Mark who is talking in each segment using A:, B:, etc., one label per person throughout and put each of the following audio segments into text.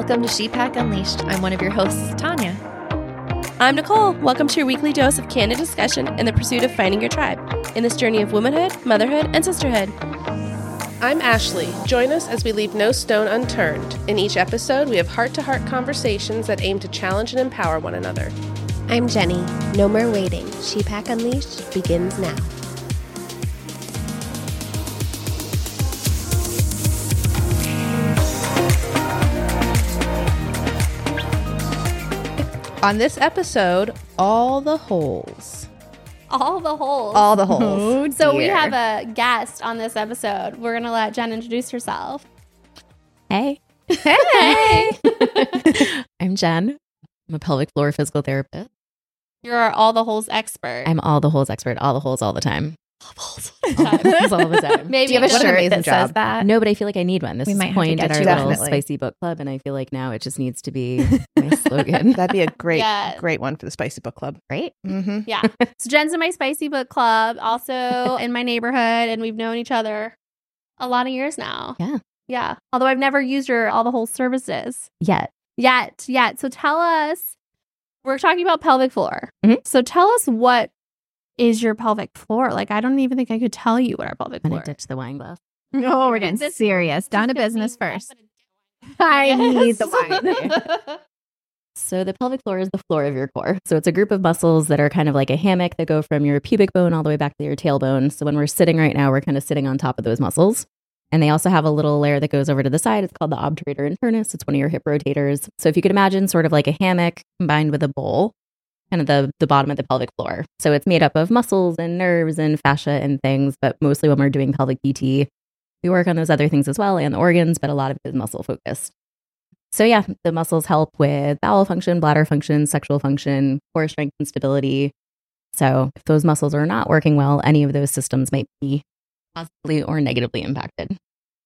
A: Welcome to Sheepack Unleashed. I'm one of your hosts, Tanya.
B: I'm Nicole. Welcome to your weekly dose of candid discussion in the pursuit of finding your tribe in this journey of womanhood, motherhood, and sisterhood. I'm Ashley. Join us as we leave no stone unturned. In each episode, we have heart-to-heart conversations that aim to challenge and empower one another.
C: I'm Jenny. No more waiting. Sheepack Unleashed begins now.
B: On this episode, all the holes.
D: All the holes.
A: All the holes.
C: Oh,
D: So we have a guest on this episode. We're going to let Jen introduce herself.
E: Hey.
D: Hey.
E: I'm Jen. I'm a pelvic floor physical therapist.
D: You're our all the holes expert.
E: I'm all the holes expert, all the holes all the time.
D: Time.
E: All the time.
D: Maybe
A: Do you have a
D: what-
A: shirt
C: amazing
A: that says
C: job.
A: that?
E: No, but I feel like I need one. This
C: We
E: is
C: might
E: the
C: have to
E: point
C: get
E: at our
C: you
E: little
A: Definitely.
E: spicy book club, and I feel like now it just needs to be my slogan.
F: That'd be a great,
D: Yeah.
F: great one for the Spicy Book Club.
E: Right?
F: Mm-hmm.
D: Yeah. So Jen's in my Spicy Book Club, also in my neighborhood, and we've known each other a lot of years now.
E: Yeah.
D: Yeah. Although I've never used your all the holes services
E: Yet.
D: yet. So tell us, we're talking about pelvic floor.
E: Mhm.
D: So tell us, what is your pelvic floor? Like, I don't even think I could tell you what our pelvic
E: I'm
D: floor
E: going to ditch the wine glass.
C: Oh, we're getting
D: This-
C: serious. Down to
D: This is
C: business
D: being-
C: first. I need the wine.
E: So the pelvic floor is the floor of your core. So it's a group of muscles that are kind of like a hammock that go from your pubic bone all the way back to your tailbone. So when we're sitting right now, we're kind of sitting on top of those muscles. And they also have a little layer that goes over to the side. It's called the obturator internus. It's one of your hip rotators. So if you could imagine sort of like a hammock combined with a bowl, kind of the bottom of the pelvic floor. So it's made up of muscles and nerves and fascia and things. But mostly when we're doing pelvic PT, we work on those other things as well and the organs, but a lot of it is muscle focused. So yeah, the muscles help with bowel function, bladder function, sexual function, core strength and stability. So if those muscles are not working well, any of those systems might be positively or negatively impacted.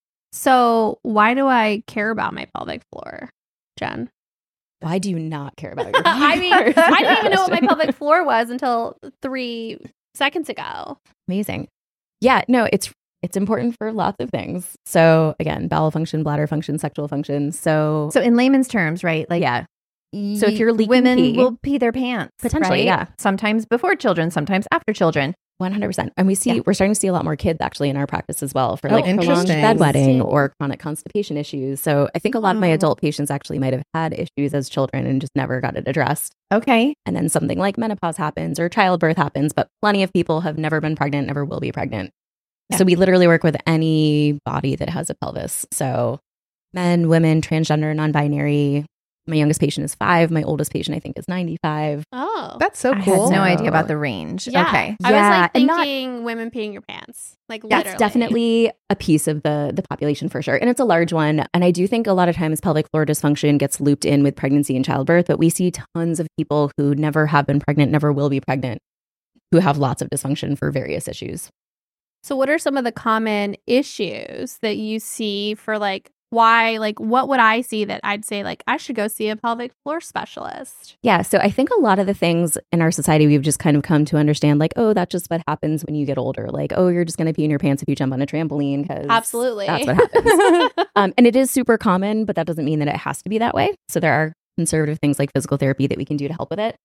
D: So why do I care about my pelvic floor, Jen?
E: Why do you not care about your
D: I mean,
E: pelvic floor?
D: I didn't even know what my pelvic floor was until 3 seconds ago.
E: Amazing. Yeah, no, it's important for lots of things. So again, bowel function, bladder function, sexual function. So
C: So in layman's terms, right? Like,
E: yeah. So if you're leaking
C: women
E: pee-
C: will pee their pants.
E: Potentially,
C: right?
E: yeah.
C: Sometimes before children, sometimes after children.
E: 100%. And we're starting to see a lot more kids actually in our practice as well for
F: Oh,
E: like prolonged
F: interesting.
E: bedwetting or chronic constipation issues. So I think a lot of my
C: Oh.
E: adult patients actually might have had issues as children and just never got it addressed.
C: Okay.
E: And then something like menopause happens or childbirth happens, but plenty of people have never been pregnant, never will be pregnant.
C: Yeah.
E: So we literally work with any body that has a pelvis. So men, women, transgender, non-binary. My youngest patient is 5. My oldest patient, I think, is 95.
D: Oh.
F: That's so
C: I
F: cool.
C: had no
E: So-
C: idea about the range.
D: yeah.
C: Okay.
D: I was
E: Yeah,
D: like
E: and not-
D: thinking women peeing your pants. Like
E: That's
D: literally.
E: definitely a piece of the population for sure. And it's a large one. And I do think a lot of times pelvic floor dysfunction gets looped in with pregnancy and childbirth, but we see tons of people who never have been pregnant, never will be pregnant, who have lots of dysfunction for various issues.
D: So what are some of the common issues that you see for like why, like what would I see that I'd say like I should go see a pelvic floor specialist?
E: Yeah. So I think a lot of the things in our society we've just kind of come to understand like, oh, that's just what happens when you get older. Like, oh, you're just going to pee in your pants if you jump on a trampoline because
D: Absolutely.
E: that's what happens. And it is super common, but that doesn't mean that it has to be that way. So there are conservative things like physical therapy that we can do to help with it.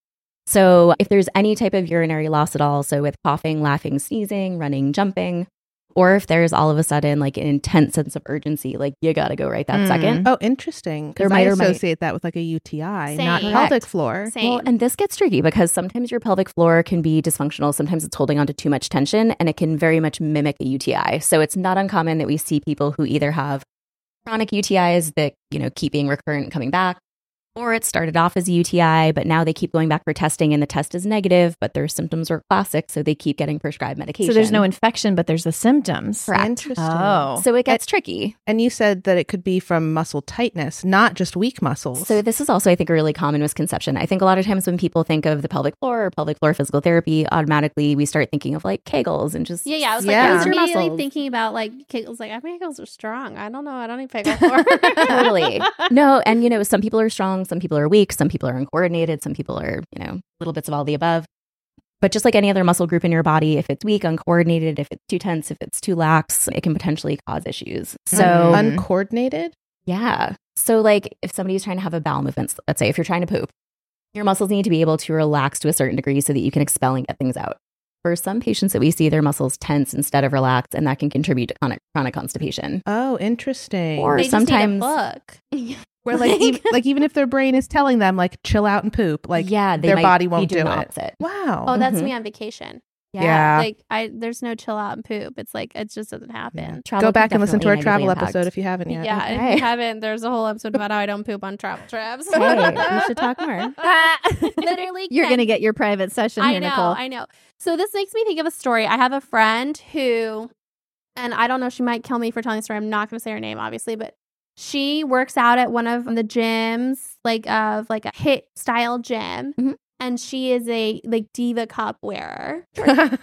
E: So if there's any type of urinary loss at all, so with coughing, laughing, sneezing, running, jumping, or if there's all of a sudden like an intense sense of urgency, like you got to go right that
C: Mm.
E: second.
F: Oh, interesting.
E: There
F: Because
E: might
F: I
E: or might-
F: associate that with like a UTI,
D: Same.
F: not
D: Correct.
F: pelvic floor.
D: Same.
E: Well, and this gets tricky because sometimes your pelvic floor can be dysfunctional. Sometimes it's holding on to too much tension and it can very much mimic a UTI. So it's not uncommon that we see people who either have chronic UTIs that, keep being recurrent and coming back, or it started off as a UTI, but now they keep going back for testing and the test is negative, but their symptoms are classic. So they keep getting prescribed medication.
C: So there's no infection, but there's the symptoms.
E: Correct.
F: Interesting.
C: Oh.
E: So it gets tricky.
F: And you said that it could be from muscle tightness, not just weak muscles.
E: So this is also, I think, a really common misconception. I think a lot of times when people think of the pelvic floor or pelvic floor physical therapy, automatically we start thinking of like Kegels and just
D: Yeah, I was
F: Yeah.
D: like, I was
E: Your
D: immediately
E: muscles.
D: thinking about like Kegels. Like, I mean, Kegels are strong. I don't know. I don't need pelvic floor.
E: Totally. No, and some people are strong, some people are weak, some people are uncoordinated, some people are, little bits of all the above. But just like any other muscle group in your body, if it's weak, uncoordinated, if it's too tense, if it's too lax, it can potentially cause issues. So
F: uncoordinated?
E: Yeah. So like if somebody's trying to have a bowel movement, let's say if you're trying to poop, your muscles need to be able to relax to a certain degree so that you can expel and get things out. For some patients that we see, their muscles tense instead of relax, and that can contribute to chronic constipation.
F: Oh, interesting.
E: Or
D: They
E: sometimes
D: just need a book.
F: Where even if their brain is telling them like chill out and poop, like
E: they
F: their
E: might
F: body
E: be
F: won't do
E: doing the
F: it.
E: opposite.
F: Wow.
D: Oh, that's
E: Mhm.
D: me on vacation.
F: Yeah.
D: Like there's no chill out and poop. It's like it just doesn't happen.
E: Travel
F: Go back
E: can
F: and listen to our
E: definitely
F: travel
E: negatively
F: episode
E: impact.
F: if you haven't yet.
D: Yeah, if
E: Okay.
D: you haven't, there's a whole episode about how I don't poop on travel trips.
E: Hey, we should talk more.
D: Literally,
G: You're
D: can-
G: going to get your private session
D: I
G: here,
D: know,
G: Nicole.
D: I know. So this makes me think of a story. I have a friend who, and I don't know, she might kill me for telling the story. I'm not going to say her name, obviously, but she works out at one of the gyms, like a HIIT style gym,
E: Mhm.
D: and she is a Diva Cup wearer.
F: Oh,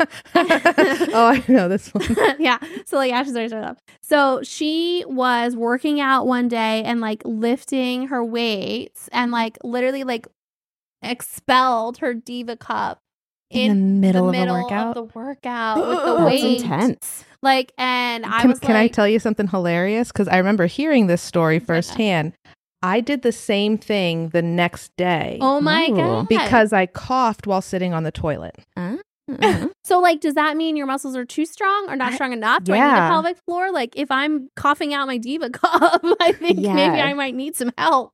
F: I know this one.
D: Yeah. So Ashley's already started up. So she was working out one day and lifting her weights and literally expelled her Diva Cup
G: In the middle of a
D: middle
G: workout?
D: of the workout with the
E: That's
D: weights.
E: intense.
D: And I
F: Can,
D: was
F: can I tell you something hilarious? Because I remember hearing this story firsthand. I did the same thing the next day
D: oh my
E: Ooh.
D: God.
F: because I coughed while sitting on the toilet.
D: So does that mean your muscles are too strong or not strong enough? Do I need
F: yeah.
D: a pelvic floor? If I'm coughing out my Diva Cup, I think
E: Yeah.
D: maybe I might need some help.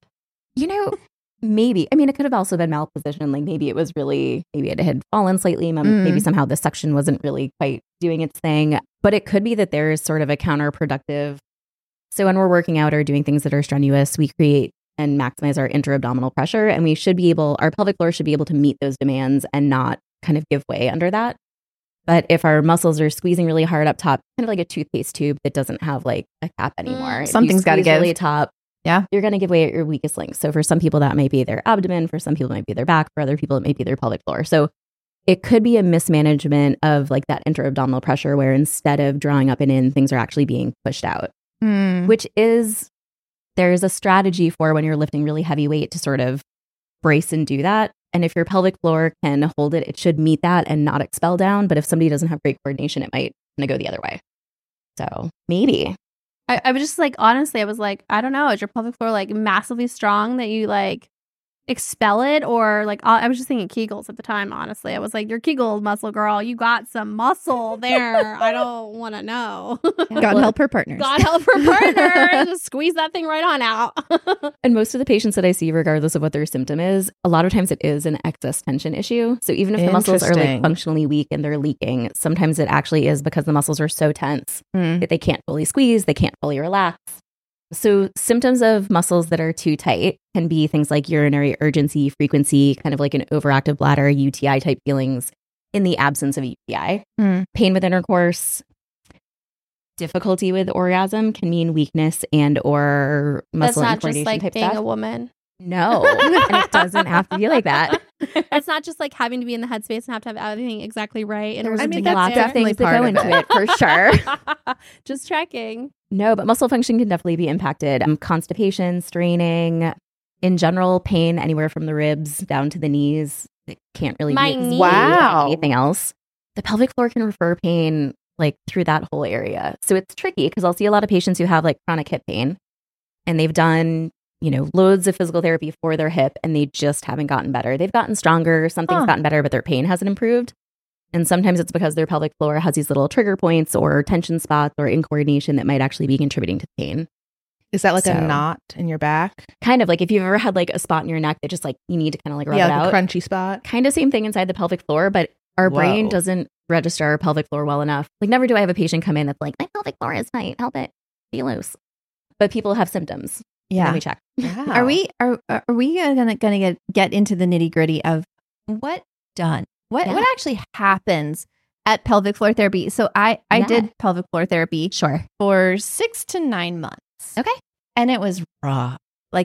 E: Maybe. I mean, it could have also been malposition. Maybe it was maybe it had fallen slightly. Maybe somehow the suction wasn't really quite doing its thing. But it could be that there is sort of a counterproductive. So when we're working out or doing things that are strenuous, we create and maximize our intra-abdominal pressure. And our pelvic floor should be able to meet those demands and not kind of give way under that. But if our muscles are squeezing really hard up top, kind of like a toothpaste tube that doesn't have a cap anymore. If you
G: Something's gotta
E: squeeze
G: give.
E: really top.
G: Yeah.
E: You're going to give way at your weakest link. So for some people, that might be their abdomen. For some people, it might be their back. For other people, it might be their pelvic floor. So it could be a mismanagement of that intra-abdominal pressure where instead of drawing up and in, things are actually being pushed out, which is, there's a strategy for when you're lifting really heavy weight to sort of brace and do that. And if your pelvic floor can hold it, it should meet that and not expel down. But if somebody doesn't have great coordination, it might go the other way. So maybe.
D: I was just honestly, I was I don't know, is your pelvic floor massively strong that you expel it? Or I was just thinking Kegels at the time, honestly. I was your Kegel muscle girl, you got some muscle there. I don't want to know.
G: God help her partners.
D: God help her partner. Just squeeze that thing right on out.
E: And most of the patients that I see, regardless of what their symptom is, a lot of times it is an excess tension issue. So even if the muscles are
F: Interesting.
E: functionally weak and they're leaking, sometimes it actually is because the muscles are so tense that they can't fully squeeze, they can't fully relax. So symptoms of muscles that are too tight can be things like urinary urgency, frequency, kind of like an overactive bladder, UTI type feelings in the absence of a UTI. Pain with intercourse, difficulty with orgasm can mean weakness and or
D: That's
E: muscle
D: not
E: and
D: just
E: coordination type
D: being
E: stuff.
D: a woman.
E: No, and it doesn't have to be like that.
D: It's not just having to be in the headspace and have to have everything exactly right in order
E: There's
D: to
F: mean,
D: get
F: that's
D: there.
E: lots of things that
F: definitely
E: go
F: part
E: into
F: of
E: it for sure.
D: Just checking.
E: No, but muscle function can definitely be impacted. Constipation, straining, in general, pain anywhere from the ribs down to the knees. It can't really
D: My
E: be
D: knees.
F: Wow.
E: anything else. The pelvic floor can refer pain through that whole area. So it's tricky because I'll see a lot of patients who have chronic hip pain and they've done, loads of physical therapy for their hip and they just haven't gotten better. They've gotten stronger, something's gotten better, but their pain hasn't improved. And sometimes it's because their pelvic floor has these little trigger points or tension spots or incoordination that might actually be contributing to the pain.
F: Is that a
E: So-
F: knot in your back?
E: Kind of if you've ever had a spot in your neck that just you need to kind of rub it
F: Yeah,
E: out.
F: like a crunchy spot.
E: Kind of same thing inside the pelvic floor, but our brain
F: Whoa.
E: doesn't register our pelvic floor well enough. Never do I have a patient come in that's my pelvic floor is tight, help it, be loose. But people have symptoms.
G: Yeah.
E: Then we check.
F: Wow.
G: Are we gonna get into the nitty gritty of what
E: Yeah.
G: actually happens at pelvic floor therapy? So I
E: Yeah.
G: did pelvic floor therapy
E: Sure.
G: for 6 to 9 months.
E: Okay.
G: And it was raw.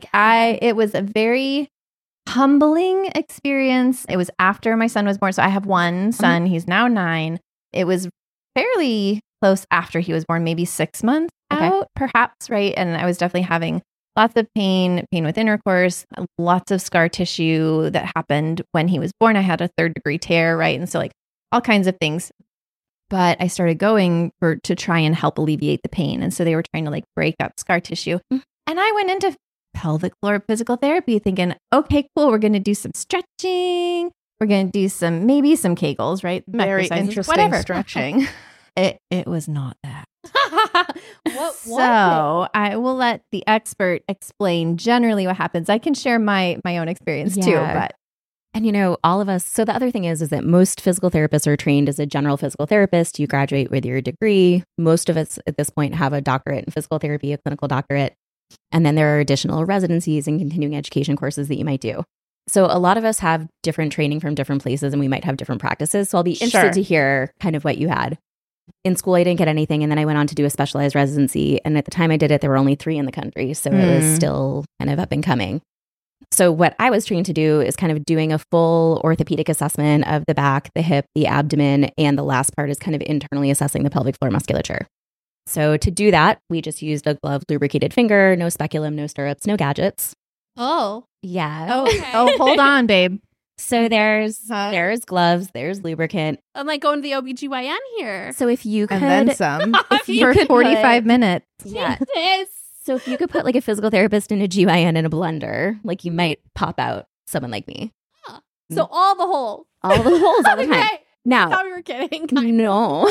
G: It was a very humbling experience. It was after my son was born. So I have one son. He's now 9. It was fairly close after he was born, maybe 6 months
E: Okay.
G: out, perhaps, right? And I was definitely having lots of pain with intercourse, lots of scar tissue that happened when he was born. I had a 3rd-degree tear, right? And so all kinds of things. But I started going to try and help alleviate the pain. And so they were trying to break up scar tissue. And I went into pelvic floor physical therapy thinking, okay, cool. We're going to do some stretching. We're going to do maybe some Kegels, right?
F: Very
G: Exercises,
F: interesting
G: whatever.
F: stretching.
G: It was not that.
D: What?
G: So I will let the expert explain generally what happens. I can share my own experience too,
E: Yeah.
G: but
E: And all of us, so the other thing is that most physical therapists are trained as a general physical therapist. You graduate with your degree. Most of us at this point have a doctorate in physical therapy, a clinical doctorate. And then there are additional residencies and continuing education courses that you might do. So a lot of us have different training from different places and we might have different practices. So I'll be interested
G: Sure.
E: to hear kind of what you had. In school, I didn't get anything. And then I went on to do a specialized residency. And at the time I did it, there were only 3 in the country. So it was still kind of up and coming. So what I was trained to do is kind of doing a full orthopedic assessment of the back, the hip, the abdomen, and the last part is kind of internally assessing the pelvic floor musculature. So to do that, we just used a gloved, lubricated finger, no speculum, no stirrups, no gadgets.
D: Oh.
E: Yeah.
D: Okay.
G: oh, hold on, babe.
E: So there's
F: Huh?
E: gloves, there's lubricant.
D: I'm like going to the OBGYN here.
E: So if you could,
F: And then some.
E: if you
G: For
E: could
G: 45 minutes.
E: yeah.
D: This.
E: So if you could put like a physical therapist and a GYN in a blender, like you might pop out someone like me.
D: So all the holes.
E: All the holes all the time.
D: Okay.
E: Now,
D: Thought we were kidding.
E: no.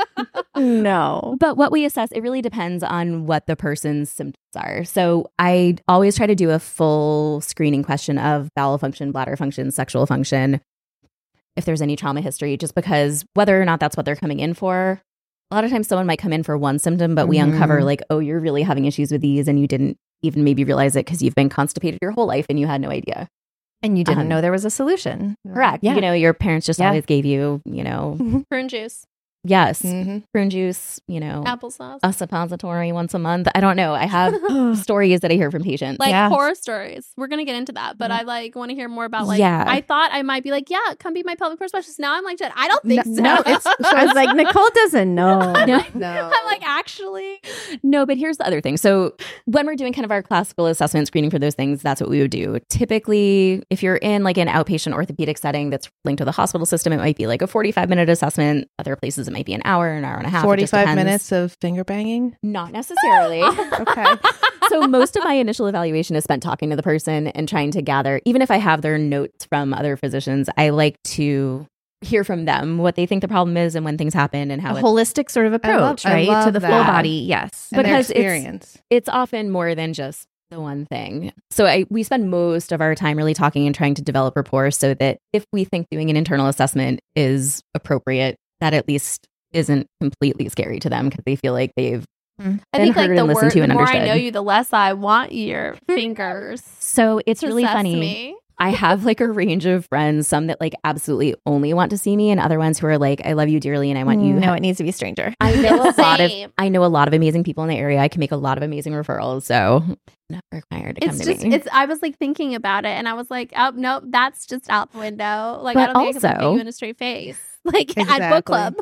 G: No.
E: But what we assess, it really depends on what the person's symptoms are. So I always try to do a full screening question of bowel function, bladder function, sexual function, if there's any trauma history, just because whether or not that's what they're coming in for. A lot of times someone might come in for one symptom, but we uncover like, oh, you're really having issues with these and you didn't even maybe realize it because you've been constipated your whole life and you had no idea.
G: And you didn't know there was a solution.
E: Correct.
G: Yeah.
E: Your parents just
G: Yeah.
E: always gave you,
D: Prune juice.
E: yes,
F: Mm-hmm.
E: prune juice,
D: Applesauce.
E: a suppository once a month. I don't know. I have stories that I hear from patients.
D: Like
G: Yeah.
D: horror stories. We're gonna get into that, but I want to hear more about
E: Yeah.
D: I thought I might be like, yeah, come be my pelvic floor specialist. Now I'm like, I don't think so.
G: No, I was like, Nicole doesn't know.
E: No.
F: No.
D: I'm like, actually,
E: No, but here's the other thing. So when we're doing kind of our classical assessment screening for those things, that's what we would do. Typically, if you're in like an outpatient orthopedic setting that's linked to the hospital system, it might be like a 45-minute assessment. Other places, it might be an hour and a half. It just
F: 45
E: depends.
F: minutes of finger banging?
E: Not necessarily.
F: Okay.
E: So most of my initial evaluation is spent talking to the person and trying to gather, even if I have their notes from other physicians, I like to hear from them what they think the problem is and when things happen and
G: A
E: how
G: holistic sort of approach,
F: I
G: right?
F: love
G: To the full
F: that.
G: body. Yes.
F: And their
E: Because it's-
F: experience.
E: it's often more than just the one thing. So we spend most of our time really talking and trying to develop rapport so that if we think doing an internal assessment is appropriate, that at least isn't completely scary to them because they feel like they've
D: I
E: been
D: think like
E: heard
D: the
E: and listened to
D: the
E: and
D: more I
E: understood.
D: know you, the less I want your fingers.
E: So it's
D: to
E: really
D: assess
E: funny.
D: me.
E: I have like a range of friends, some that like absolutely only want to see me and other ones who are like, I love you dearly and I want you.
G: No, it needs to be a stranger.
E: I know
D: Same.
E: I know a lot of amazing people in the area. I can make a lot of amazing referrals. So not required to come
D: It's
E: to
D: just,
E: me.
D: I was like thinking about it and I was like, oh, nope, that's just out the window. Like,
E: But
D: I don't think I can
E: also-
D: look you in a straight face. Like at book club.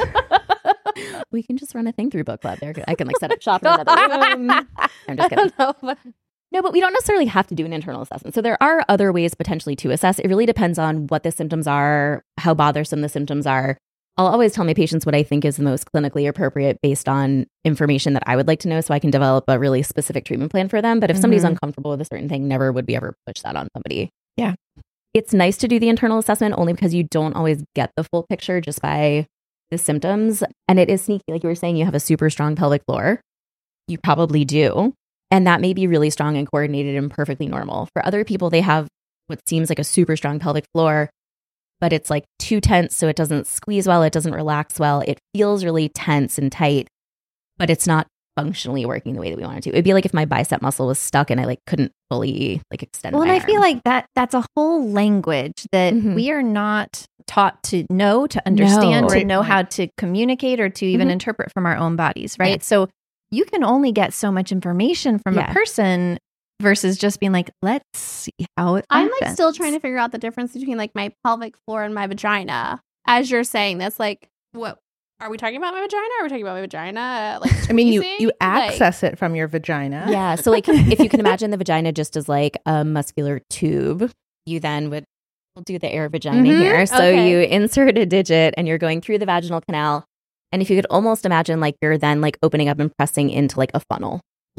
E: We can just run a thing through book club. There, I can like set up shop in another room. I'm just
D: I
E: kidding.
D: don't know. But
E: No, but we don't necessarily have to do an internal assessment. So there are other ways potentially to assess. It really depends on what the symptoms are, how bothersome the symptoms are. I'll always tell my patients what I think is the most clinically appropriate based on information that I would like to know so I can develop a really specific treatment plan for them. But if somebody's uncomfortable with a certain thing, never would we ever push that on somebody.
G: Yeah.
E: It's nice to do the internal assessment only because you don't always get the full picture just by the symptoms. And it is sneaky. Like you were saying, you have a super strong pelvic floor. You probably do. And that may be really strong and coordinated and perfectly normal. For other people, they have what seems like a super strong pelvic floor, but it's like too tense. So it doesn't squeeze well. It doesn't relax well. It feels really tense and tight, but it's not functionally working the way that we want it to. It'd be like if my bicep muscle was stuck and I like couldn't fully like extend
G: Well,
E: my
G: and I feel
E: arm.
G: like that's a whole language that
E: Mhm.
G: we are not taught to know, to understand,
E: No.
G: to
F: Great
G: know
F: point.
G: how to communicate or to even
E: Mhm.
G: interpret from our own bodies, right?
E: Yeah.
G: So you can only get so much information from
E: Yeah.
G: a person versus just being like, let's see how it
D: I'm
G: functions.
D: like still trying to figure out the difference between like my pelvic floor and my vagina. As you're saying this, like, what are we talking about? My vagina? Are we talking about my vagina? Like,
F: I mean, you
D: squeezing?
F: access it from your vagina.
E: Yeah. So like if you can imagine the vagina just as like a muscular tube, you then would we'll do the air vagina
G: Mhm.
E: here. So
D: Okay.
E: you insert a digit and you're going through the vaginal canal. And if you could almost imagine like you're then like opening up and pressing into like a funnel. Like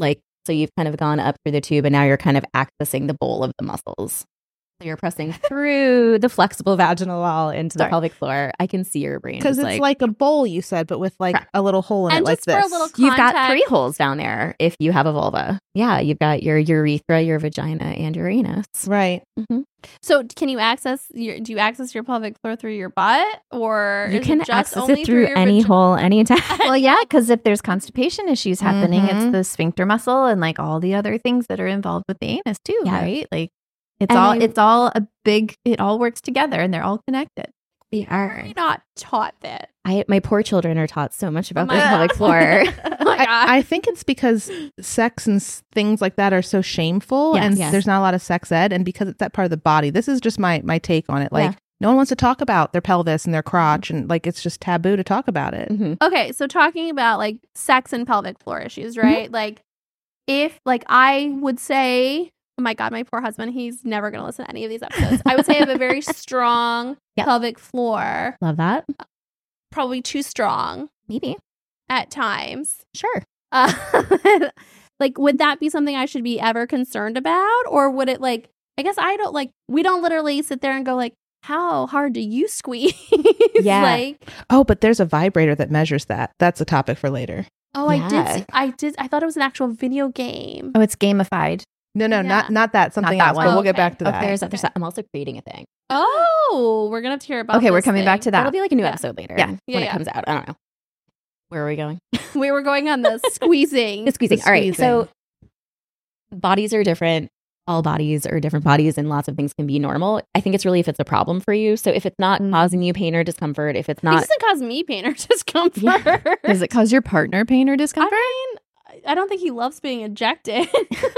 E: So you've kind of gone up through the tube and now you're kind of accessing the bowl of the muscles. So you're pressing through the flexible vaginal wall into the pelvic floor. I can see your brain.
F: Because it's like a bowl, you said, but with like a little hole in
D: And
F: it like
D: just for
F: this.
D: a little
E: you've got
D: context-
E: 3 holes down there if you have a vulva. Yeah, you've got your urethra, your vagina, and your anus.
F: Right.
D: So can you access do you access your pelvic floor through your butt, or
E: You
D: is
E: can
D: it just
E: access
D: only
E: it through
D: your
E: any
D: vagina?
E: hole anytime.
G: Well, yeah, because if there's constipation issues happening,
F: Mhm.
G: it's the sphincter muscle and like all the other things that are involved with the anus too,
E: Yeah.
G: right? Like
E: And
G: it all works together and they're all connected.
E: We are.
D: We're not taught that.
E: My poor children are taught so much about
D: my
E: the pelvic
D: God.
E: floor.
D: Oh my God.
F: I think it's because sex and things like that are so shameful,
E: Yes.
F: and
E: Yes.
F: there's not a lot of sex ed, and because it's that part of the body. This is just my take on it. Like,
E: Yeah.
F: no one wants to talk about their pelvis and their crotch, and like it's just taboo to talk about it.
E: Mhm.
D: Okay, so talking about like sex and pelvic floor issues, right? Like if like I would say, oh my God, my poor husband, he's never going to listen to any of these episodes. I would say I have a very strong
E: Yep.
D: pelvic floor,
E: Love that.
D: probably too strong
E: Maybe.
D: at times.
E: Sure.
D: Uh, like, would that be something I should be ever concerned about? Or would it like, I guess I don't like, we don't literally sit there and go like, how hard do you squeeze?
E: Yeah.
D: Like,
F: Oh, but there's a vibrator that measures that. That's a topic for later.
D: oh,
E: Yeah.
D: I thought it was an actual video game.
G: Oh, it's gamified.
F: No,
D: Yeah.
F: not that. Something
G: that
F: else.
G: one.
F: But we'll get
D: Okay.
F: back to
E: Oh,
F: that.
E: there's
D: Okay.
E: I'm also creating a thing.
D: Oh, we're gonna have to hear about.
G: Okay, we're
D: this
G: coming back
D: thing.
G: to that.
E: That'll be like a new
D: Yeah.
E: episode later.
G: Yeah.
E: When
D: Yeah,
E: it
D: yeah.
E: comes out. I don't know. Where are we going?
D: We were going on the squeezing.
E: The squeezing.
F: The
E: All right. So
F: squeezing.
E: bodies are different. All bodies are different bodies, and lots of things can be normal. I think it's really if it's a problem for you. So if it's not causing you pain or discomfort, if it's
D: It
E: not,
D: doesn't cause me pain or discomfort.
E: Yeah.
G: Does it cause your partner pain or discomfort?
D: I don't think he loves being ejected.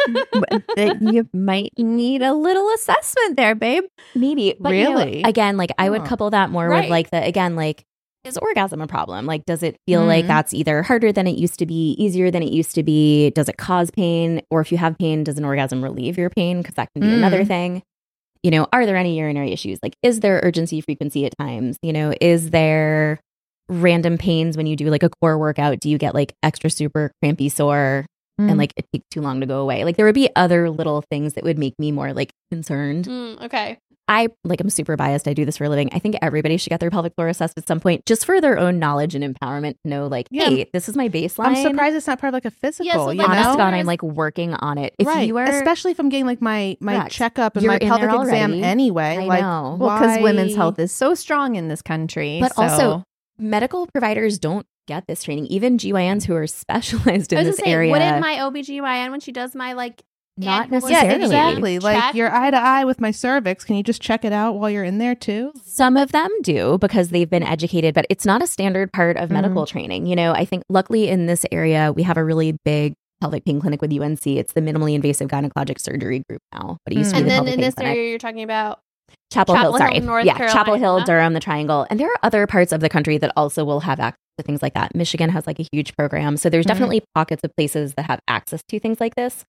G: That you might need a little assessment there, babe.
E: maybe. But you know,
F: Really?
E: again, like I would
F: Huh.
E: couple that more
D: Right.
E: with like like, is orgasm a problem? Like, does it feel like
F: Mhm.
E: that's either harder than it used to be, easier than it used to be? Does it cause pain? Or if you have pain, does an orgasm relieve your pain? Because that can be another thing. You know, are there any urinary issues? Like, is there urgency, frequency at times? You know, is there random pains when you do like a core workout? Do you get like extra super crampy sore and like it takes too long to go away? Like, there would be other little things that would make me more like concerned.
D: Okay.
E: I'm super biased. I do this for a living. I think everybody should get their pelvic floor assessed at some point just for their own knowledge and empowerment to know, like,
F: Yeah.
E: hey, this is my baseline.
F: I'm surprised it's not part of like a physical.
D: Yeah, so,
F: you
D: like,
F: know?
E: Honest to God,
D: There's-
E: I'm like working on it. If
F: right.
E: you are,
F: Especially if I'm getting like my
E: Correct.
F: checkup and
E: You're
F: my
E: in there
F: pelvic exam
E: already.
F: anyway.
E: I
F: like,
E: know.
G: Well, because women's
F: why-
G: health is so strong in this country.
E: but
G: so-
E: also medical providers don't get this training. Even GYNs who are specialized
D: I
E: in
D: was
E: this
D: gonna say,
E: area,
D: wouldn't my OBGYN when she does my like
E: Not
D: annual
E: necessarily.
F: Yeah, exactly. Like
D: check?
F: you're eye to eye with my cervix. Can you just check it out while you're in there too?
E: some of them do because they've been educated, but it's not a standard part of medical training. You know, I think luckily in this area, we have a really big pelvic pain clinic with UNC. It's the minimally invasive gynecologic surgery group now, but it used to be
D: And
E: the
D: then
E: pelvic
D: in
E: pain
D: this
E: clinic.
D: area you're talking about
E: Chapel Hill,
D: Chapel Hill,
E: sorry.
D: North
E: yeah, Chapel Hill,
D: Carolina.
E: Durham, the Triangle. And there are other parts of the country that also will have access to things like that. Michigan has like a huge program. So there's definitely pockets of places that have access to things like this.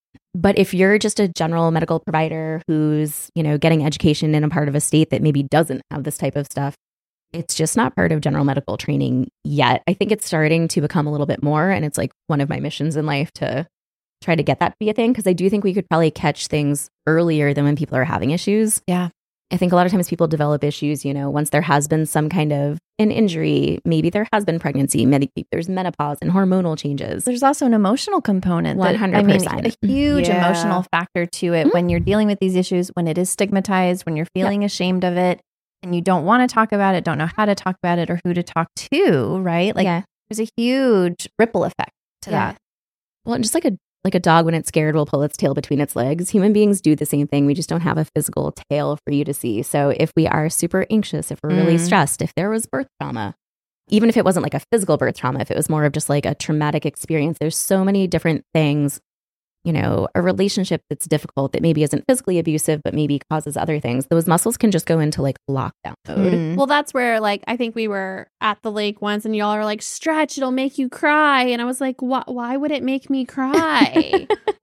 E: But if you're just a general medical provider who's, you know, getting education in a part of a state that maybe doesn't have this type of stuff, it's just not part of general medical training yet. I think it's starting to become a little bit more. And it's like one of my missions in life to try to get that to be a thing. Because I do think we could probably catch things earlier than when people are having issues.
G: Yeah.
E: I think a lot of times people develop issues, you know, once there has been some kind of an injury, maybe there has been pregnancy, there's menopause and hormonal changes.
G: There's also an emotional component. That, I mean,
E: 100%.
G: a huge
F: Yeah.
G: emotional factor to it when you're dealing with these issues, when it is stigmatized, when you're feeling ashamed of it, and you don't want to talk about it, don't know how to talk about it or who to talk to, right? Like
E: yeah.
G: there's a huge ripple effect to
E: Yeah.
G: that.
E: Well, and just like a dog when it's scared will pull its tail between its legs. Human beings do the same thing. We just don't have a physical tail for you to see. So if we are super anxious, if we're really stressed, if there was birth trauma, even if it wasn't like a physical birth trauma, if it was more of just like a traumatic experience, there's so many different things, you know, a relationship that's difficult that maybe isn't physically abusive, but maybe causes other things. Those muscles can just go into like lockdown mode.
D: Well, that's where, like, I think we were at the lake once and y'all are like, stretch, it'll make you cry. And I was like, why would it make me cry?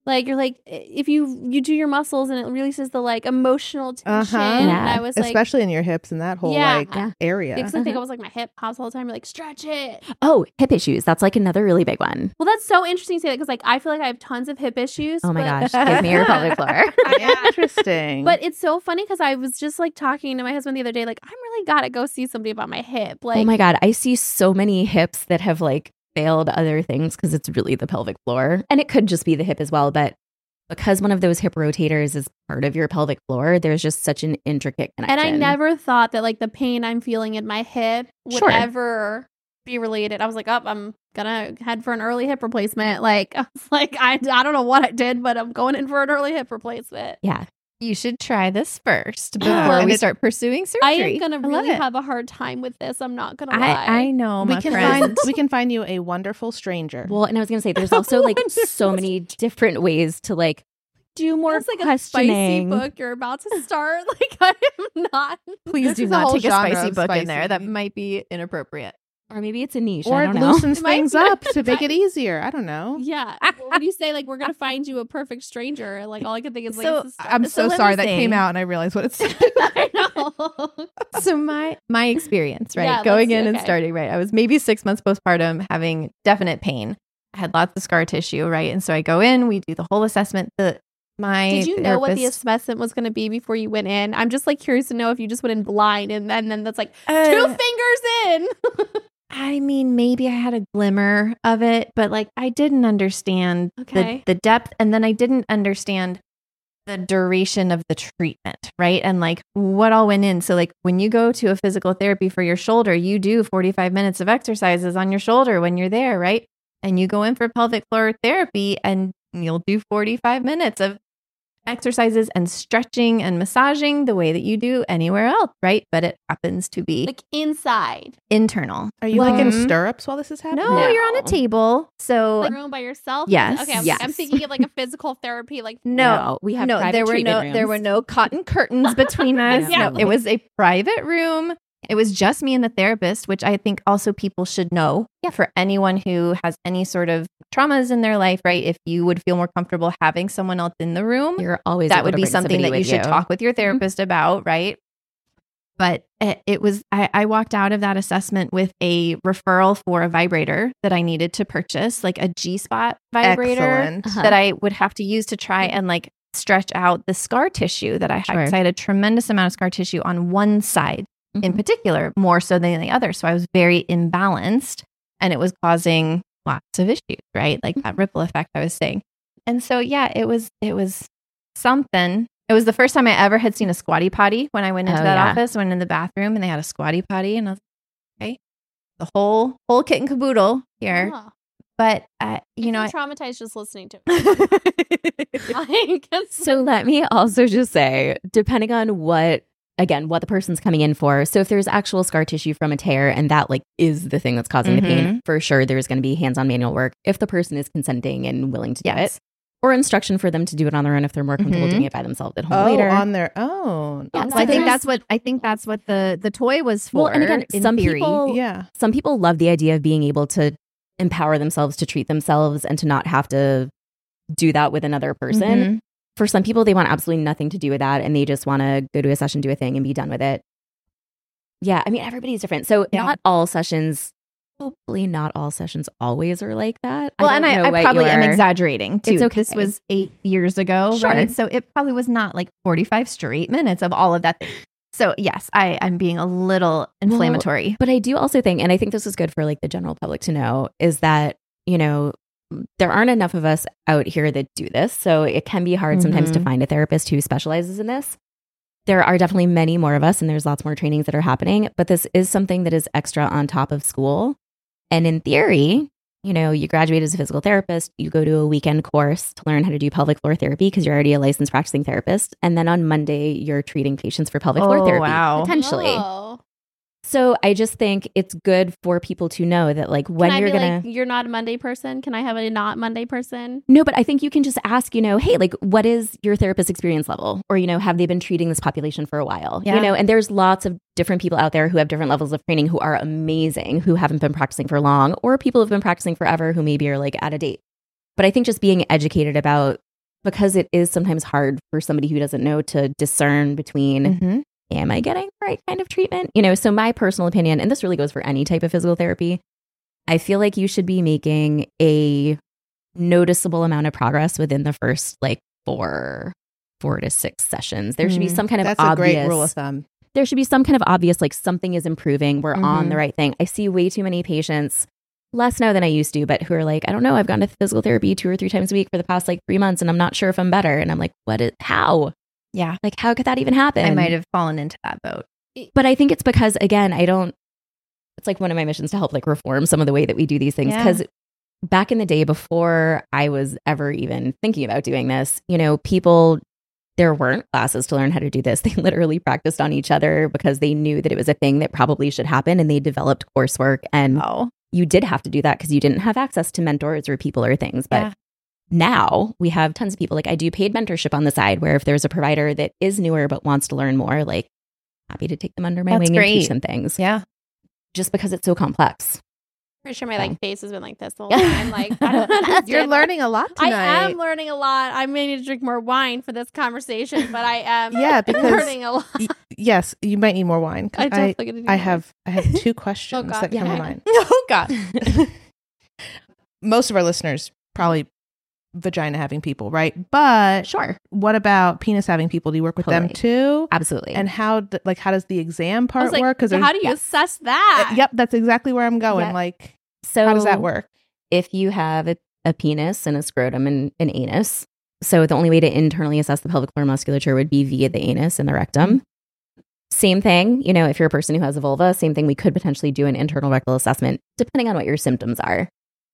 D: Like you're like if you do your muscles and it releases the like emotional tension.
F: Uh-huh.
D: And
E: Yeah.
D: I was like,
F: Especially in your hips and that whole
D: Yeah.
F: like area.
D: because I think I was like my hip pops all the time. You're like stretch it.
E: Oh, hip issues. That's like another really big one.
D: Well, that's so interesting to say that because like I feel like I have tons of hip issues.
E: Oh my
D: but-
E: gosh. Give me your pelvic floor.
F: Interesting.
D: But it's so funny because I was just like talking to my husband the other day, like I'm really gotta go see somebody about my hip. Like
E: Oh my God. I see so many hips that have like failed other things because it's really the pelvic floor. And it could just be the hip as well. But because one of those hip rotators is part of your pelvic floor, there's just such an intricate connection.
D: and I never thought that like the pain I'm feeling in my hip would
E: Sure.
D: ever be related. I was like, I'm gonna head for an early hip replacement. Like I was like, I don't know what I did, but I'm going in for an early hip replacement.
E: Yeah.
G: You should try this first
F: Yeah,
G: before
F: and
G: we
F: it-
G: start pursuing surgery.
D: I am gonna
G: love
D: really
G: it.
D: have a hard time with this. I'm not gonna lie.
G: I know, my friend.
F: we can find you a wonderful stranger.
E: Well, and I was going to say, there's also like so many different ways to like do more
D: It's like a spicy
E: questioning.
D: book you're about to start. Like I am not.
G: Please
F: This
G: do
F: is a
G: not
F: whole
G: take a
F: genre
G: spicy
F: of
G: book in there.
F: spicy.
G: That might be inappropriate.
E: Or maybe it's a niche.
F: or
E: I
F: it
E: don't know.
F: loosens
D: It might
F: things
D: be.
F: up to make it easier. I don't know.
D: Yeah. When you say like we're gonna find you a perfect stranger, like all I can think is like
G: So,
D: it's a start.
F: I'm
G: So
F: so
G: let me
F: sorry that
G: sing.
F: came out and I realized what it's.
D: I know.
G: So my experience, right?
D: Yeah,
G: Going
D: let's-
G: in and
D: okay.
G: starting, right? I was maybe 6 months postpartum having definite pain. I had lots of scar tissue, right? And so I go in, we do the whole assessment.
D: Did you know what the
G: therapist-
D: assessment was going to be before you went in? I'm just like curious to know if you just went in blind and then that's like 2
G: Uh,
D: fingers in.
G: I mean, maybe I had a glimmer of it, but like I didn't understand
D: Okay.
G: the depth, and then I didn't understand the duration of the treatment, right? And like what all went in. So like when you go to a physical therapy for your shoulder, you do 45 minutes of exercises on your shoulder when you're there, right? And you go in for pelvic floor therapy and you'll do 45 minutes of exercises and stretching and massaging the way that you do anywhere else, right? But it happens to be
D: Like inside.
G: internal.
F: Are you like in
G: Mhm.
F: stirrups while this is happening?
G: No,
D: No.
G: you're on a table. So
D: Like room by yourself?
G: Yes.
D: Okay, I'm
E: Yes.
D: thinking of like a physical therapy like
G: no,
E: we have
G: no,
E: private
G: there were
E: treatment
G: no there were
E: rooms.
G: no cotton curtains between us.
E: Yeah.
G: No, it was a private room. It was just me and the therapist, which I think also people should know. Yeah, for anyone who has any sort of traumas in their life, right? If you would feel more comfortable having someone else in the room,
E: You're always
G: that
E: able
G: would
E: to
G: be
E: bring
G: something
E: somebody
G: that you
E: with
G: should talk with your therapist about, right? But it was, I walked out of that assessment with a referral for a vibrator that I needed to purchase, like a G-spot vibrator
F: Excellent.
E: Uh-huh.
G: that I would have to use to try and like stretch out the scar tissue that I had.
E: Sure.
G: 'Cause I had a tremendous amount of scar tissue on one side in
E: Mhm.
G: particular, more so than the other. So I was very imbalanced and it was causing lots of issues, right? Like that ripple effect I was saying. And so, yeah, it was something. It was the first time I ever had seen a squatty potty when I went into
E: Oh,
G: that
E: yeah.
G: office, went in the bathroom and they had a squatty potty and I was like, okay, the whole kit and caboodle here.
D: Oh,
G: But,
D: you
G: you know,
D: I'm traumatized just listening to it. Like, it's-
E: So let me also just say, depending on what the person's coming in for. So if there's actual scar tissue from a tear and that like is the thing that's causing the pain, for sure there's going to be hands-on manual work if the person is consenting and willing to do
G: Yes.
E: it. Or instruction for them to do it on their own if they're more comfortable
G: Mhm.
E: doing it by themselves at home
F: Oh,
E: later.
F: on their own.
E: Yeah,
F: Oh,
E: so
G: I think
E: there's-
G: that's what the toy was for.
E: Well, and again,
G: in
E: some
G: theory.
E: people
F: yeah.
E: some people love the idea of being able to empower themselves to treat themselves and to not have to do that with another person.
G: Mhm.
E: For some people, they want absolutely nothing to do with that and they just want to go to a session, do a thing, and be done with it. Yeah, I mean, everybody's different. So
G: Yeah.
E: not all sessions, hopefully not all sessions always are like that.
G: Well,
E: don't
G: and
E: know
G: I
E: what
G: probably am
E: your-
G: exaggerating too.
E: It's okay.
G: This was 8 years ago,
E: Sure.
G: right? So it probably was not like 45 straight minutes of all of that. So yes, I'm being a little inflammatory.
E: But I do also think, and I think this is good for like the general public to know, is that, you know, there aren't enough of us out here that do this. So it can be hard sometimes to
G: Mhm.
E: find a therapist who specializes in this. There are definitely many more of us, and there's lots more trainings that are happening. But this is something that is extra on top of school. And in theory, you know, you graduate as a physical therapist, you go to a weekend course to learn how to do pelvic floor therapy because you're already a licensed practicing therapist. And then on Monday, you're treating patients for pelvic floor
G: Oh,
E: therapy.
G: wow.
E: Potentially.
D: Oh.
E: So I just think it's good for people to know that like when
D: Can I
E: you're
D: be
E: going to
D: like, you're not a Monday person? Can I have a not Monday person?
E: No, but I think you can just ask, you know, hey, like, what is your therapist experience level? Or, you know, have they been treating this population for a while?
G: Yeah.
E: You know, and there's lots of different people out there who have different levels of training who are amazing, who haven't been practicing for long, or people who've been practicing forever who maybe are like out of date. But I think just being educated about because it is sometimes hard for somebody who doesn't know to discern between, am I getting the right kind of treatment? So my personal opinion, and this really goes for any type of physical therapy, I feel like you should be making a noticeable amount of progress within the first like four to 6 sessions. There should be some kind of
F: That's
E: obvious,
F: a great rule of thumb.
E: There should be some kind of obvious, like something is improving. We're on the right thing. I see way too many patients, less now than I used to, but who are like, I don't know, I've gone to physical therapy 2 or 3 times a week for the past like 3 months and I'm not sure if I'm better. And I'm like, how?
G: Yeah.
E: Like, how could that even happen?
G: I might have fallen into that boat.
E: But I think it's because, again, it's like one of my missions to help like reform some of the way that we do these things. Because back in the day, before I was ever even thinking about doing this, there weren't classes to learn how to do this. They literally practiced on each other because they knew that it was a thing that probably should happen, and they developed coursework. And you did have to do that because you didn't have access to mentors or people or things. But now we have tons of people. Like I do paid mentorship on the side where if there's a provider that is newer but wants to learn more, like happy to take them under my wing and teach them things.
G: Yeah.
E: Just because it's so complex.
D: Pretty sure my like face has been like this the whole time. Like I don't understand.
F: You're learning a lot tonight.
D: I am learning a lot. I may need to drink more wine for this conversation, but I am
F: because
D: learning a lot.
F: Yes, you might need more wine.
D: I definitely gonna need
F: I
D: more.
F: have 2 questions that come to mind.
G: Oh God.
F: Most of our listeners probably vagina having people, right? But
E: Sure.
F: what about penis having people? Do you work with them too?
E: Absolutely.
F: And how does the exam part
D: like,
F: work? Because
D: how do you assess that?
F: Yep, that's exactly where I'm going.
E: Yeah.
F: Like,
E: So
F: how does that work?
E: If you have a penis and a scrotum and an anus, so the only way to internally assess the pelvic floor musculature would be via the anus and the rectum. Same thing, if you're a person who has a vulva, same thing. We could potentially do an internal rectal assessment depending on what your symptoms are.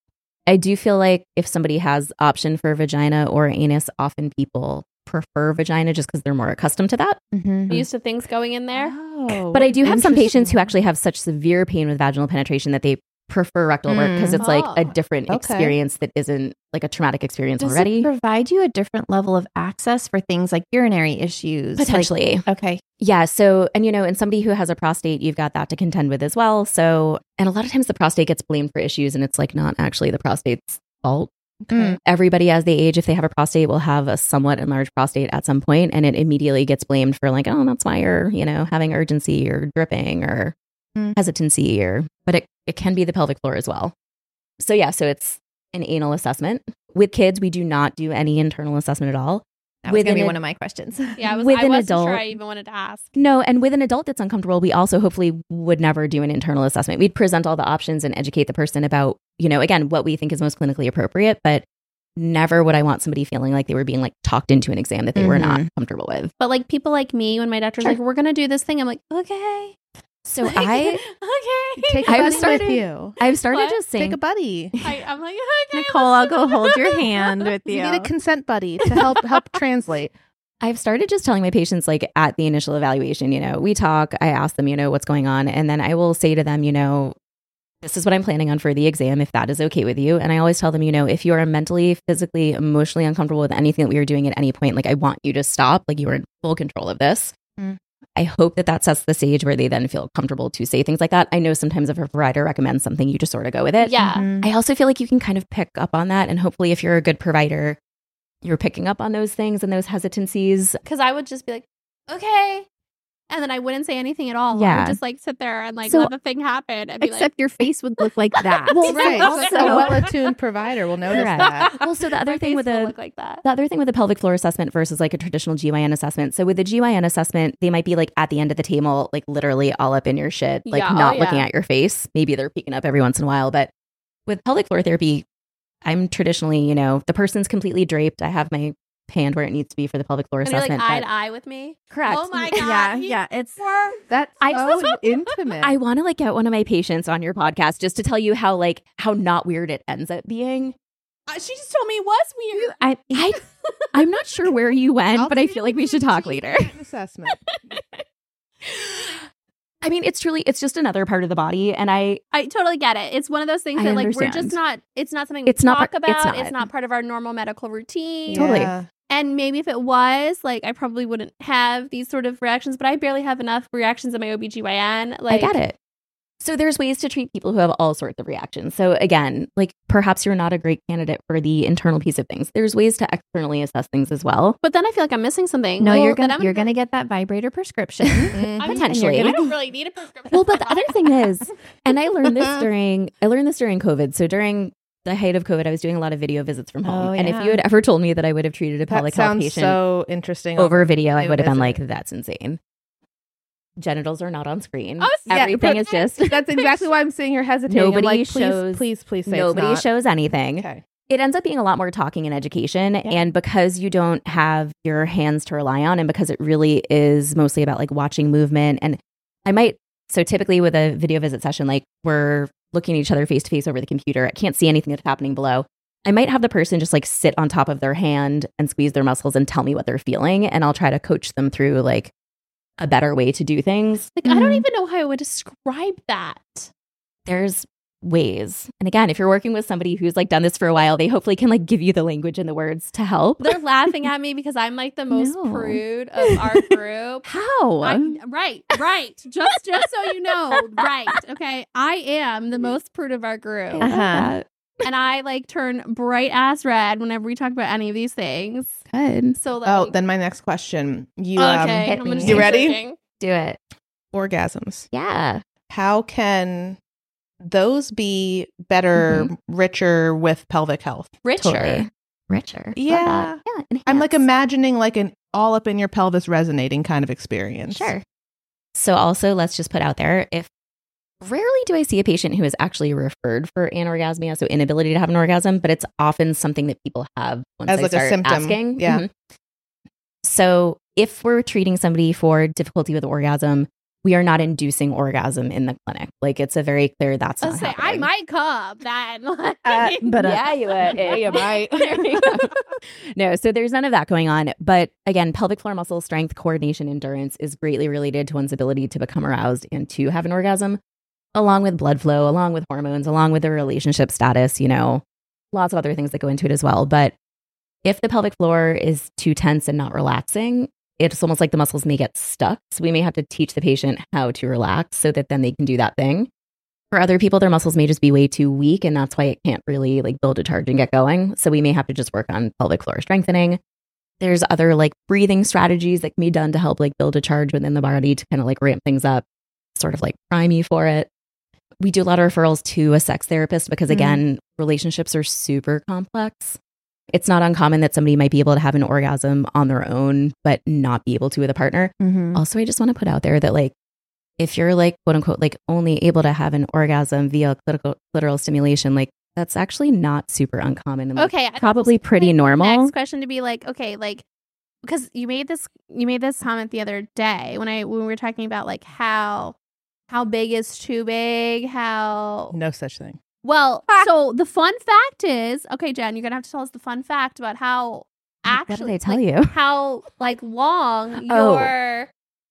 E: I do feel like if somebody has option for vagina or anus, often people prefer vagina just because they're more accustomed to that.
D: Used to things going in there.
F: Oh,
E: But I do have some patients who actually have such severe pain with vaginal penetration that they prefer rectal work because it's like a different experience that isn't like a traumatic experience
G: Does
E: already.
G: it provide you a different level of access for things like urinary issues?
E: Potentially.
G: Okay.
E: Yeah. So, and and somebody who has a prostate, you've got that to contend with as well. So, and a lot of times the prostate gets blamed for issues and it's like not actually the prostate's fault. Everybody as they age, if they have a prostate, will have a somewhat enlarged prostate at some point, and it immediately gets blamed for like, oh, that's why you're, having urgency or dripping or hesitancy but it can be the pelvic floor as well. So yeah, so it's an anal assessment. With kids, we do not do any internal assessment at all.
G: That was going to be one of my questions.
D: Yeah, I
E: with an
D: wasn't
E: adult,
D: sure I even wanted to ask.
E: No, and with an adult that's uncomfortable, we also hopefully would never do an internal assessment. We'd present all the options and educate the person about, again, what we think is most clinically appropriate, but never would I want somebody feeling like they were being like talked into an exam that they were not comfortable with.
D: But like people like me, when my doctor's like, we're going to do this thing, I'm like, okay.
E: So
D: Like,
E: okay.
F: Take a
E: I've
F: buddy
E: started-
F: with you.
E: I've started
D: What?
E: just saying,
F: Take a buddy.
D: I'm like, okay.
G: Nicole, I'll go hold your hand with you.
F: You need a consent buddy to help translate.
E: I've started just telling my patients, like at the initial evaluation, we talk, I ask them, what's going on. And then I will say to them, this is what I'm planning on for the exam, if that is okay with you. And I always tell them, if you are mentally, physically, emotionally uncomfortable with anything that we are doing at any point, like I want you to stop, like you are in full control of this. I hope that sets the stage where they then feel comfortable to say things like that. I know sometimes if a provider recommends something, you just sort of go with it.
D: Yeah.
E: I also feel like you can kind of pick up on that. And hopefully if you're a good provider, you're picking up on those things and those hesitancies.
D: Because I would just be like, okay. And then I wouldn't say anything at all. I
E: Yeah.
D: would just like sit there and like
E: So-
D: let the thing happen and be like,
G: Except your face would look like that.
E: Well,
F: Right.
E: Also-
F: So a well-attuned provider will notice
E: Correct.
F: that.
E: Well, so the other
D: my
E: thing
D: face
E: with
D: will
E: a
D: look like that.
E: The other thing with a pelvic floor assessment versus like a traditional GYN assessment. So with the GYN assessment, they might be like at the end of the table, like literally all up in your shit, like
D: Yeah,
E: not
D: oh,
E: looking
D: yeah.
E: at your face. Maybe they're peeking up every once in a while. But with pelvic floor therapy, I'm traditionally, the person's completely draped. I have my hand where it needs to be for the pelvic floor
D: And you're like
E: assessment.
D: eye
E: but-
D: to eye with me.
E: Correct.
D: Oh my God.
G: yeah,
D: you
G: yeah. It's
F: That's
E: I-
F: so intimate.
E: I want to like get one of my patients on your podcast just to tell you how not weird it ends up being.
D: She just told me it was weird.
E: I'm not sure where you went,
F: I'll
E: but I
F: do
E: feel like we should talk later.
F: an assessment.
E: I mean, it's just another part of the body. And I
D: totally get it. It's one of those things
E: I
D: that like we're
E: understand.
D: just not. It's not something
E: It's
D: we
E: not
D: talk
E: par- it's
D: about.
E: not.
D: It's not part of our normal medical routine.
E: Totally.
F: Yeah.
D: And maybe if it was, like, I probably wouldn't have these sort of reactions. But I barely have enough reactions in my OBGYN. Like,
E: I get it. So there's ways to treat people who have all sorts of reactions. So again, like perhaps you're not a great candidate for the internal piece of things. There's ways to externally assess things as well.
D: But then I feel like I'm missing something.
G: No,
D: Well,
G: you're
D: then
G: gonna get that vibrator prescription.
D: I'm
E: Potentially.
D: I don't really need a prescription.
E: Well, but the other thing is, and I learned this during COVID. So during the height of COVID, I was doing a lot of video visits from home.
G: Oh,
E: And if
G: yeah.
E: you had ever told me that I would have treated a
F: That
E: pelvic health
F: sounds
E: patient
F: so interesting.
E: over video, I
F: Video
E: would have been
F: visit.
E: like, that's insane. Genitals are not on screen.
D: Oh, yeah,
E: Everything
F: but
E: is just
F: That's exactly why I'm sitting here hesitating. I'm
E: Nobody
F: like,
E: shows-
F: please say it's
E: nobody
F: not.
E: shows anything.
F: Okay.
E: It ends up being a lot more talking and education. And because you don't have your hands to rely on, and because it really is mostly about like watching movement, and so typically with a video visit session, like we're looking at each other face to face over the computer. I can't see anything that's happening below. I might have the person just like sit on top of their hand and squeeze their muscles and tell me what they're feeling. And I'll try to coach them through like a better way to do things.
D: Like, I don't even know how I would describe that.
E: There's ways. And again, if you're working with somebody who's like done this for a while, they hopefully can like give you the language and the words to help.
D: They're laughing at me because I'm like the most
E: No.
D: prude of our group.
E: How?
D: Right. Just so you know, right. Okay. I am the most prude of our group.
G: Uh-huh.
D: And I like turn bright ass red whenever we talk about any of these things.
E: Good.
D: So like,
F: Oh, then my next question. You
D: okay.
G: hit
D: I'm gonna
G: me.
D: start
F: You ready?
D: searching.
E: Do it.
F: orgasms.
E: Yeah.
F: How can those be better, richer with pelvic health?
D: Richer.
E: Totally. Richer. Love
F: Yeah.
E: that. Yeah.
F: I'm like
E: enhance.
F: imagining like an all up in your pelvis resonating kind of experience.
E: Sure. So also, let's just put out there, if rarely do I see a patient who is actually referred for anorgasmia, so inability to have an orgasm, but it's often something that people have once
F: As
E: I
F: like a
E: start
F: symptom.
E: asking.
F: Yeah.
E: Mhm. So if we're treating somebody for difficulty with orgasm, we are not inducing orgasm in the clinic. Like it's a very clear that's
D: I'll
E: not
D: say I
E: happening.
D: might come then.
G: But
E: yeah, you would.
F: Yeah, you might.
E: There you go. No, so there's none of that going on. But again, pelvic floor muscle strength, coordination, endurance is greatly related to one's ability to become aroused and to have an orgasm, along with blood flow, along with hormones, along with the relationship status, lots of other things that go into it as well. But if the pelvic floor is too tense and not relaxing, it's almost like the muscles may get stuck. So we may have to teach the patient how to relax so that then they can do that thing. For other people, their muscles may just be way too weak, and that's why it can't really like build a charge and get going. So we may have to just work on pelvic floor strengthening. There's other like breathing strategies that can be done to help like build a charge within the body to kind of like ramp things up, sort of like prime you for it. We do a lot of referrals to a sex therapist because again, relationships are super complex. It's not uncommon that somebody might be able to have an orgasm on their own, but not be able to with a partner.
G: Mm-hmm.
E: Also, I just want to put out there that like, if you're like, quote unquote, like only able to have an orgasm via clitoral stimulation, like that's actually not super uncommon. And, like,
D: Okay,
E: probably pretty normal.
D: Next question to be like, okay, like because you made this comment the other day when we were talking about like how big is too big, how
F: No such thing.
D: well. So the fun fact is, okay, Jen, you're gonna have to tell us the fun fact about how
E: What
D: actually
E: did I tell
D: like,
E: you?
D: how like long
E: Oh.
D: your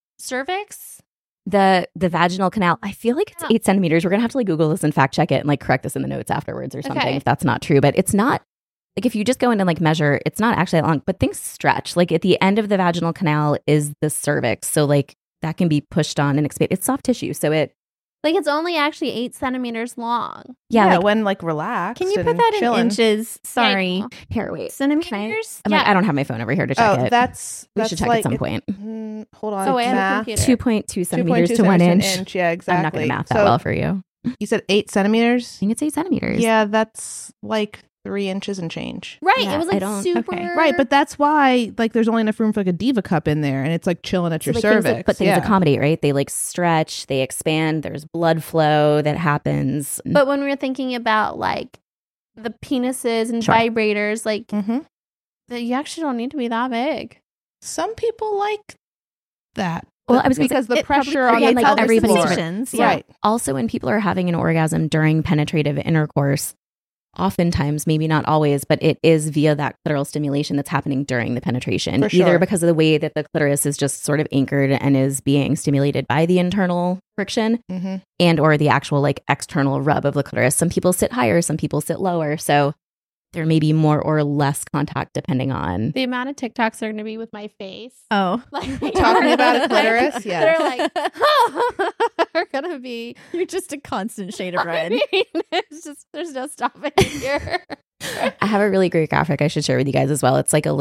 D: cervix.
E: The vaginal canal, I feel like it's
D: Yeah.
E: 8 centimeters. We're gonna have to like Google this and fact check it and like correct this in the notes afterwards or something
D: Okay.
E: if that's not true. But it's not like if you just go in and like measure, it's not actually that long. But things stretch. Like at the end of the vaginal canal is the cervix, so like that can be pushed on and expand. It's soft tissue, so it
D: Like it's only actually 8 centimeters long.
E: yeah. Like,
F: when like relaxed.
G: Can you put
F: and
G: that in
F: chilling.
G: inches? Sorry.
E: here, wait.
G: Centimeters?
E: I'm like, I don't have my phone over here to check
F: Oh,
E: it.
F: that's
E: we should check
F: like,
E: at some point.
F: Hold on.
D: Oh, I have a
F: math.
D: computer.
E: 2.2 centimeters
F: 2.2
E: to 1 inch.
F: centimeters to an Yeah, exactly.
E: I'm not going to math that
F: So
E: well for you.
F: You said 8 centimeters?
E: I think it's 8 centimeters.
F: Yeah, that's like 3 inches and change.
D: Right.
E: Yeah,
D: it was
E: I
D: like
E: don't-
D: super
G: okay.
F: Right, but that's why like there's only enough room for like a diva cup in there, and it's like chilling at
E: So,
F: your
E: like,
F: cervix.
E: but things
F: yeah.
E: accommodate, right? They like stretch, they expand. There's blood flow that happens.
D: But when we were thinking about like the penises and
E: Sure.
D: vibrators, like
F: Mhm.
D: that you actually don't need to be that big.
F: Some people like that.
E: Well, I was gonna
F: because
E: say,
F: the
E: it probably
F: pressure on
E: creates,
F: the
E: like,
F: pelvic
E: everybody's
F: floor.
G: positions.
E: Yeah.
F: Right.
E: Also, when people are having an orgasm during penetrative intercourse, oftentimes, maybe not always, but it is via that clitoral stimulation that's happening during the penetration.
F: For
E: Either
F: sure.
E: because of the way that the clitoris is just sort of anchored and is being stimulated by the internal friction
F: Mhm.
E: and or the actual like external rub of the clitoris. Some people sit higher, some people sit lower. So there may be more or less contact depending on.
D: The amount of TikToks are going to be with my face.
G: Oh.
D: Like
F: Talking about a clitoris? Yeah.
D: They're like, are gonna be.
G: You're just a constant shade of
D: I
G: red.
D: mean, it's just there's no stopping here.
E: I have a really great graphic I should share with you guys as well. It's like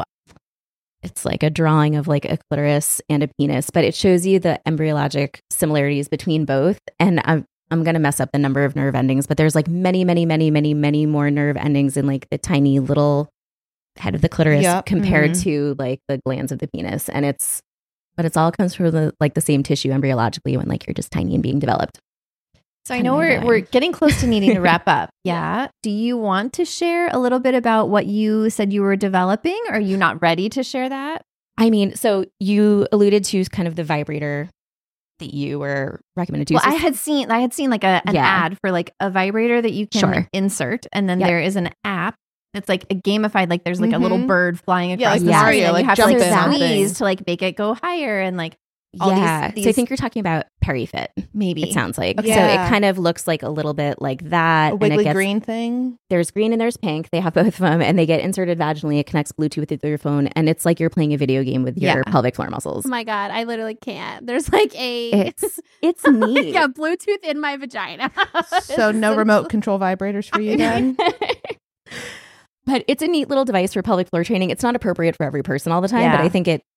E: a drawing of like a clitoris and a penis, but it shows you the embryologic similarities between both. And I'm going to mess up the number of nerve endings, but there's like many, many, many, many, many more nerve endings in like the tiny little head of the clitoris compared to like the glands of the penis. And it's all comes from the same tissue embryologically when like you're just tiny and being developed.
G: So I know we're getting close to needing to wrap up. Yeah. Do you want to share a little bit about what you said you were developing? Or are you not ready to share that?
E: I mean, so you alluded to kind of the vibrator that you were recommended to.
G: Well, I had seen like an ad for like a vibrator that you can insert, and then there is an app that's like a gamified, like there's like a little bird flying across the screen, and you have to like squeeze to like make it go higher, and like all these.
E: So I think you're talking about PeriFit.
G: Maybe
E: it sounds like. Okay. So it kind of looks like a little bit like that.
F: A wiggly green thing.
E: There's green and there's pink. They have both of them, and they get inserted vaginally. It connects Bluetooth with your phone, and it's like you're playing a video game with your pelvic floor muscles.
D: Oh my God, I literally can't. There's like
E: it's neat.
D: Yeah, Bluetooth in my vagina.
F: So no remote control vibrators for you then?
E: But it's a neat little device for pelvic floor training. It's not appropriate for every person all the time, but I think it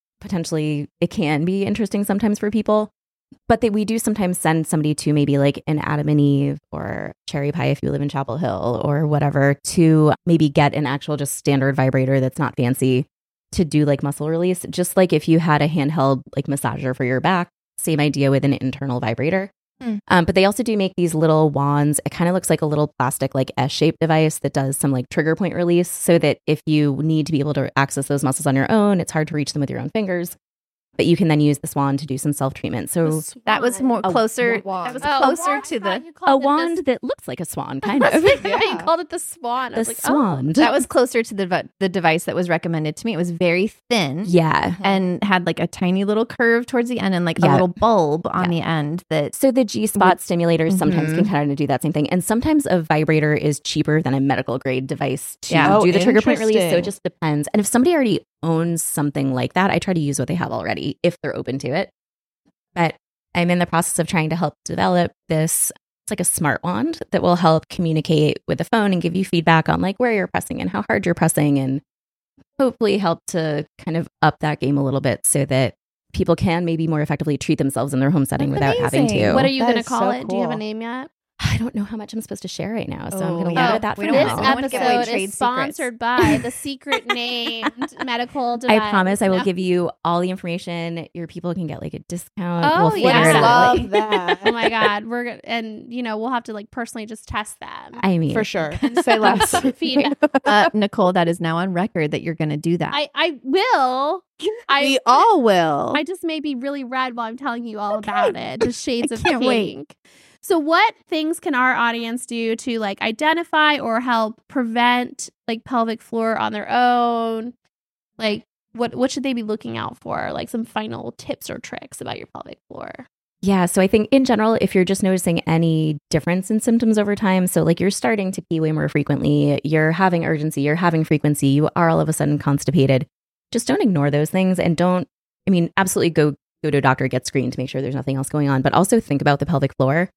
E: can be interesting sometimes for people. But we do sometimes send somebody to maybe like an Adam and Eve or Cherry Pie if you live in Chapel Hill or whatever to maybe get an actual just standard vibrator that's not fancy to do like muscle release. Just like if you had a handheld like massager for your back, same idea with an internal vibrator. But they also do make these little wands. It kind of looks like a little plastic like S-shaped device that does some like trigger point release so that if you need to be able to access those muscles on your own, it's hard to reach them with your own fingers. But you can then use this wand to do some self-treatment. So
G: that was more closer.
F: That
G: was closer to
E: a wand that looks like a swan, kind of.
D: You called it the swan. I was like,
E: swan.
G: That was closer to the device that was recommended to me. It was very thin.
E: Yeah.
G: And had like a tiny little curve towards the end and like a little bulb on the end.
E: So the G-spot stimulators sometimes can kind of do that same thing. And sometimes a vibrator is cheaper than a medical grade device to do the trigger point release. So it just depends. And if somebody already owns something like that, I try to use what they have already if they're open to it. But I'm in the process of trying to help develop this. It's like a smart wand that will help communicate with the phone and give you feedback on like where you're pressing and how hard you're pressing, and hopefully help to kind of up that game a little bit so that people can maybe more effectively treat themselves in their home setting without having to.
D: What are you going to call it? Cool. Do you have a name yet?
E: I don't know how much I'm supposed to share right now, so I'm going to leave it at that for
D: this
E: now.
D: episode is sponsored by the secret named medical device.
E: I promise I will give you all the information. Your people can get like a discount.
D: Oh,
E: we'll figure it out.
F: Love that.
D: Oh my God, we're gonna, and we'll have to like personally just test them.
E: I mean,
F: for sure. Say less.
D: Feedback.
G: Nicole, that is now on record that you're going to do that.
D: I will.
F: We all will.
D: I just may be really red while I'm telling you all about it. Just shades of
G: can't
D: pink.
G: wait.
D: So what things can our audience do to like identify or help prevent like pelvic floor on their own? Like what should they be looking out for? Like some final tips or tricks about your pelvic floor?
E: Yeah, so I think in general, if you're just noticing any difference in symptoms over time, so like you're starting to pee way more frequently, you're having urgency, you're having frequency, you are all of a sudden constipated, just don't ignore those things and absolutely go to a doctor, get screened to make sure there's nothing else going on, but also think about the pelvic floor.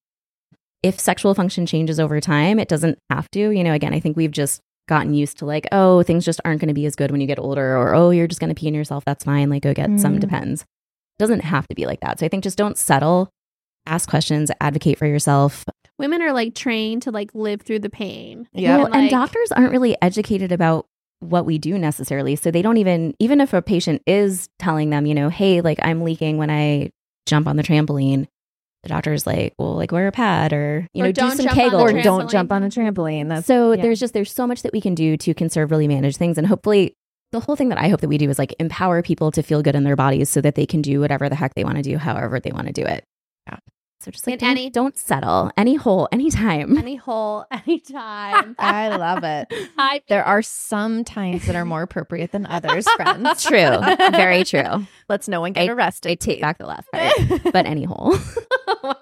E: If sexual function changes over time, it doesn't have to. Again, I think we've just gotten used to like, oh, things just aren't going to be as good when you get older, or oh, you're just going to pee in yourself. That's fine. Like, go get some. Depends. It doesn't have to be like that. So I think just don't settle. Ask questions. Advocate for yourself.
D: Women are like trained to like live through the pain.
E: Yeah, well, and doctors aren't really educated about what we do necessarily. So they don't even if a patient is telling them, hey, like I'm leaking when I jump on the trampoline. The doctor's like, well, like wear a pad or do some Kegel
G: or don't jump on a trampoline.
E: There's so much that we can do to conservatively manage things. And hopefully the whole thing that I hope that we do is like empower people to feel good in their bodies so that they can do whatever the heck they want to do, however they want to do it. Yeah. So just like don't settle. Any hole, anytime.
D: Any hole, anytime.
F: I love it.
G: There are some times that are more appropriate than others, friends.
E: True. Very true.
G: Let's no one get arrested.
E: I take back the last part. But any hole.
D: Oh my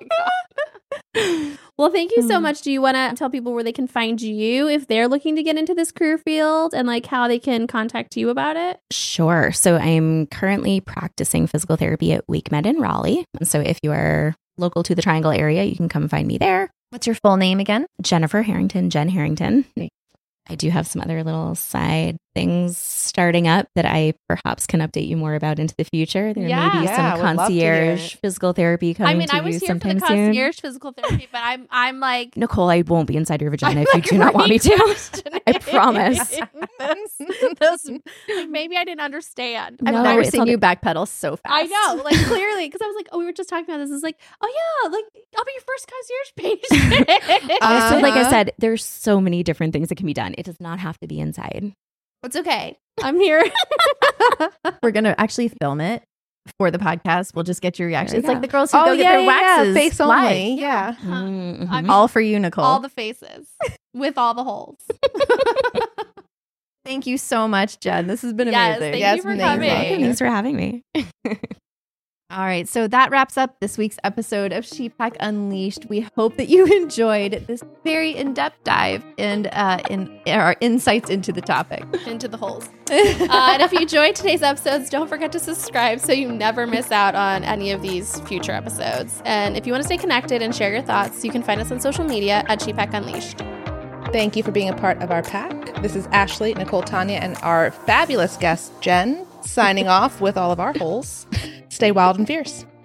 D: God. Well, thank you so much. Do you want to tell people where they can find you if they're looking to get into this career field and like how they can contact you about it?
E: Sure. So I'm currently practicing physical therapy at WakeMed in Raleigh. And so if you are local to the Triangle area, you can come find me there.
G: What's your full name again?
E: Jennifer Harrington, Jen Harrington.
G: Great.
E: I do have some other little side things starting up that I perhaps can update you more about into the future. There may be
F: Yeah,
E: some
F: would love to hear
E: concierge
F: it.
E: physical therapy coming to
D: I
E: you
D: was here for the
E: sometime soon.
D: concierge physical therapy, but I'm like,
E: Nicole, I won't be inside your vagina if you
D: like,
E: do not want me to.
D: re-questioning
E: I promise.
D: those, like, maybe I didn't understand.
G: I've
E: No,
G: never
E: it's
G: seen
E: all
G: you
E: good.
G: backpedal so fast.
D: I know, like clearly, because I was like, oh, we were just talking about this. It's like, oh yeah, like I'll be your first concierge patient.
E: Honestly, like I
F: Uh-huh.
E: said, there's so many different things that can be done. It does not have to be inside.
D: It's okay. I'm here.
G: We're going to actually film it for the podcast. We'll just get your reaction.
E: There
G: It's
E: you
G: like
E: go.
G: the girls who go get their waxes
F: face
G: live.
F: only. Yeah.
E: Mhm.
D: I mean,
G: All for you, Nicole.
D: all the faces with all the holes.
G: Thank you so much, Jen. This has been
D: Yes,
G: amazing.
D: thank
F: Yes,
D: you for
F: amazing.
D: coming.
E: Welcome. Thanks for having me.
G: All right, so that wraps up this week's episode of Sheepack Unleashed. We hope that you enjoyed this very in-depth dive and in our insights into the topic.
D: Into the holes. And if you enjoyed today's episodes, don't forget to subscribe so you never miss out on any of these future episodes. And if you want to stay connected and share your thoughts, you can find us on social media at Sheepack Unleashed.
F: Thank you for being a part of our pack. This is Ashley, Nicole, Tanya, and our fabulous guest, Jen, signing off with all of our holes. Stay wild and fierce.